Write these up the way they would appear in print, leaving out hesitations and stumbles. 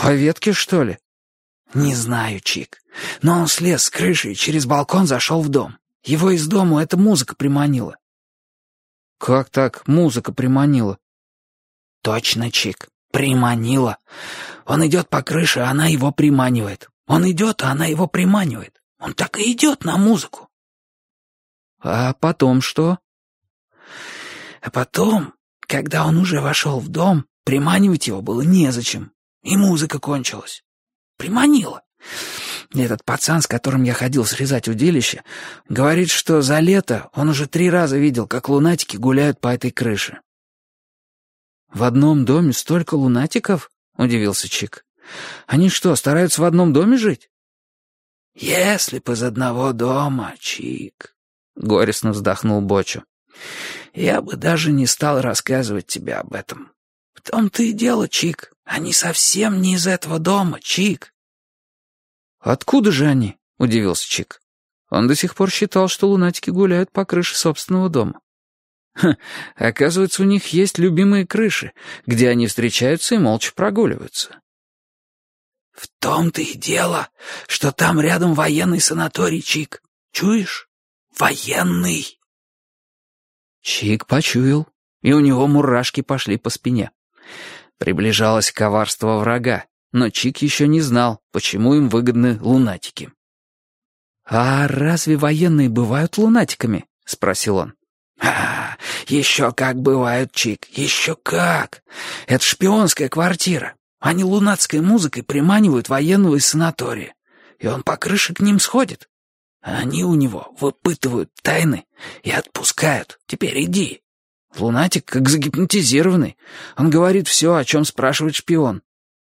По ветке, что ли?» «Не знаю, Чик, но он слез с крыши и через балкон зашел в дом. Его из дому эта музыка приманила». «Как так музыка приманила?» «Точно, Чик, приманила. Он идет по крыше, а она его приманивает. Он идет, а она его приманивает. Он так и идет на музыку». «А потом что?» А потом, когда он уже вошел в дом, приманивать его было незачем, и музыка кончилась. Приманила. Этот пацан, с которым я ходил срезать удилище, говорит, что за лето он уже 3 раза видел, как лунатики гуляют по этой крыше. «В одном доме столько лунатиков?» — удивился Чик. «Они что, стараются в одном доме жить?» «Если б из одного дома, Чик», — горестно вздохнул Бочо, — «я бы даже не стал рассказывать тебе об этом. В том-то и дело, Чик, они совсем не из этого дома, Чик». «Откуда же они?» — удивился Чик. Он до сих пор считал, что лунатики гуляют по крыше собственного дома. Оказывается, у них есть любимые крыши, где они встречаются и молча прогуливаются. «В том-то и дело, что там рядом военный санаторий, Чик. Чуешь? Военный!» Чик почуял, и у него мурашки пошли по спине. Приближалось коварство врага, но Чик еще не знал, почему им выгодны лунатики. «А разве военные бывают лунатиками?» — спросил он. Еще как бывают, Чик, еще как. Это шпионская квартира. Они лунатской музыкой приманивают военного из санатория, и он по крыше к ним сходит. Они у него выпытывают тайны и отпускают. Теперь иди». Лунатик как загипнотизированный. Он говорит все, о чем спрашивает шпион.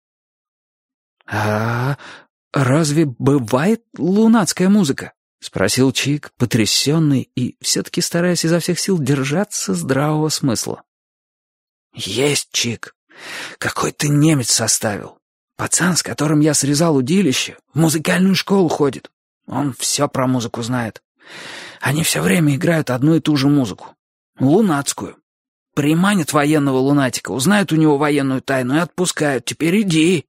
«А разве бывает лунатская музыка?» — спросил Чик, потрясенный и все-таки стараясь изо всех сил держаться здравого смысла. «Есть, Чик. Какой-то немец составил. Пацан, с которым я срезал удилище, в музыкальную школу ходит. Он все про музыку знает. Они все время играют одну и ту же музыку. Лунатскую. Приманят военного лунатика, узнают у него военную тайну и отпускают. Теперь иди».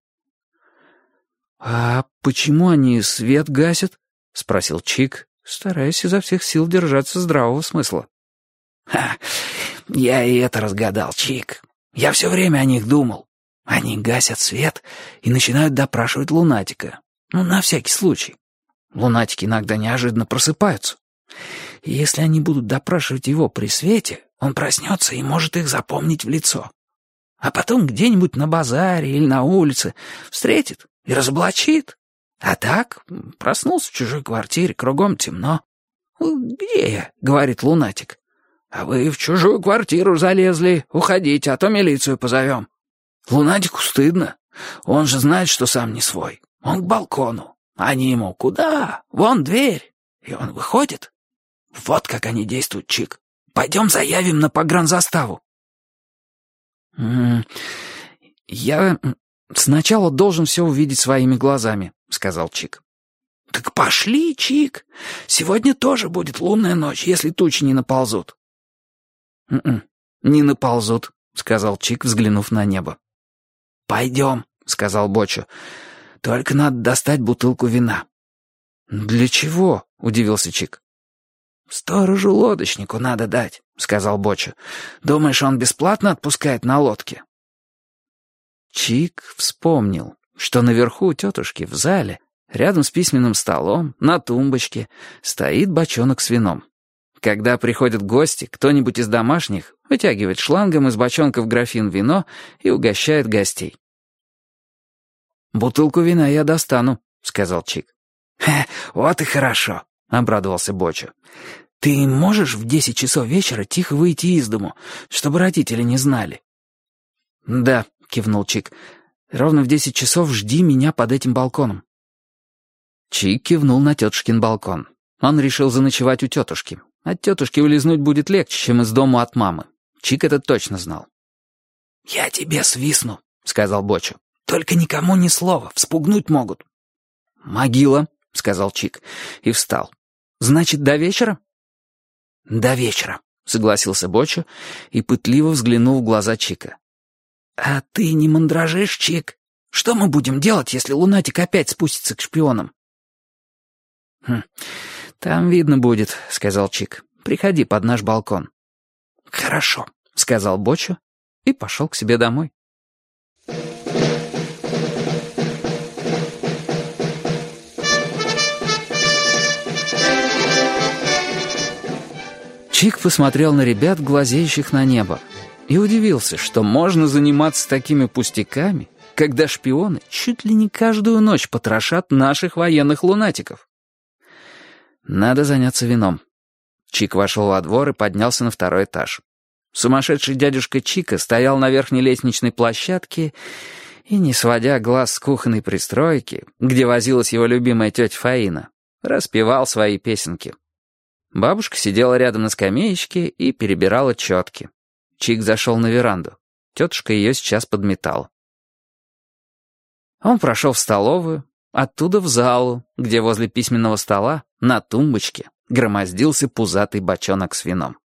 «А почему они свет гасят?» — спросил Чик, стараясь изо всех сил держаться здравого смысла. Я и это разгадал, Чик. Я все время о них думал. Они гасят свет и начинают допрашивать лунатика. На всякий случай. Лунатики иногда неожиданно просыпаются. И если они будут допрашивать его при свете, он проснется и может их запомнить в лицо. А потом где-нибудь на базаре или на улице встретит и разоблачит. А так, проснулся в чужой квартире, кругом темно. «Где я?» — говорит лунатик. «А вы в чужую квартиру залезли. Уходите, а то милицию позовем». Лунатику стыдно. Он же знает, что сам не свой. Он к балкону. Они ему: «Куда? Вон дверь». И он выходит. Вот как они действуют, Чик. Пойдем заявим на погранзаставу. «Я сначала должен все увидеть своими глазами», — сказал Чик. «Так пошли, Чик. Сегодня тоже будет лунная ночь, если тучи не наползут». «Не наползут», — сказал Чик, взглянув на небо. «Пойдем», — сказал Бочо. «Только надо достать бутылку вина». «Для чего?» — удивился Чик. «Сторожу-лодочнику надо дать», — сказал Бочо. «Думаешь, он бесплатно отпускает на лодке?» Чик вспомнил, что наверху у тетушки в зале, рядом с письменным столом, на тумбочке, стоит бочонок с вином. Когда приходят гости, кто-нибудь из домашних вытягивает шлангом из бочонка в графин вино и угощает гостей. «Бутылку вина я достану», — сказал Чик. «Вот и хорошо», — обрадовался Бочо. «Ты можешь в 10 часов вечера тихо выйти из дому, чтобы родители не знали?» «Да», — кивнул Чик. «Ровно в 10 часов жди меня под этим балконом». Чик кивнул на тетушкин балкон. Он решил заночевать у тетушки. От тетушки улизнуть будет легче, чем из дому от мамы. Чик это точно знал. «Я тебе свистну», — сказал Бочо. «Только никому ни слова, вспугнуть могут». «Могила», — сказал Чик и встал. «Значит, до вечера?» «До вечера», — согласился Бочо и пытливо взглянул в глаза Чика. «А ты не мандражишь, Чик? Что мы будем делать, если лунатик опять спустится к шпионам?» «Там видно будет», — сказал Чик. «Приходи под наш балкон». «Хорошо», — сказал Бочо и пошел к себе домой. Чик посмотрел на ребят, глазеющих на небо, и удивился, что можно заниматься такими пустяками, когда шпионы чуть ли не каждую ночь потрошат наших военных лунатиков. Надо заняться вином. Чик вошел во двор и поднялся на второй этаж. Сумасшедший дядюшка Чика стоял на верхней лестничной площадке и, не сводя глаз с кухонной пристройки, где возилась его любимая тетя Фаина, распевал свои песенки. Бабушка сидела рядом на скамеечке и перебирала четки. Чик зашел на веранду. Тетушка ее сейчас подметала. Он прошел в столовую, оттуда в залу, где возле письменного стола на тумбочке громоздился пузатый бочонок с вином.